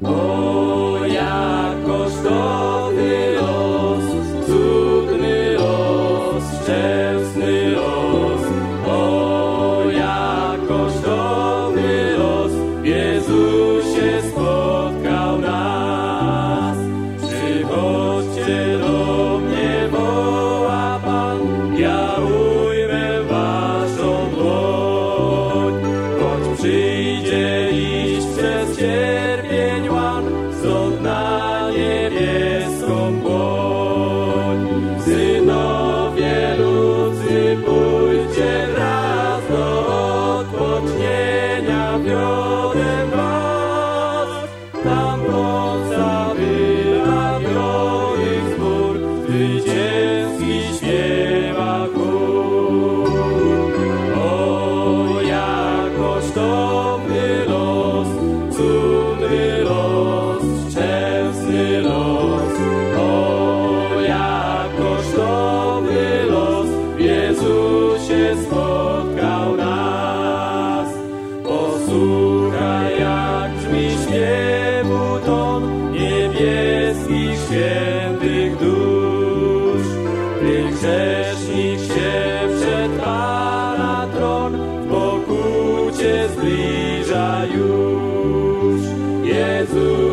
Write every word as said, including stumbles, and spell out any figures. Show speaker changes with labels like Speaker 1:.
Speaker 1: O, jak kosztowny los, cudny los, szczęsny los. O, jak kosztowny los w Jezusie spotkał nas. Przychodźcie do mnie, woła Pan, ja ujmę waszą dłoń. Choć przyjdzie iść przez cierpień łan, stąd na niebieską błoń. Synowie ludzcy, pójdźcie wraz do odpocznienia, wiodę was. Tam moc zawyla wionych zbór, zwycięski śpiewa chór. O, jak kosztowny los, cudny los, szczęsny los. O, jak kosztowny los w Jezusie spotkał nas. Posłuchaj, jak brzmi śpiewu ton niebieskich świętych dusz. Gdy grzesznik się przed Pana tron w pokucie zbliża już. Jezus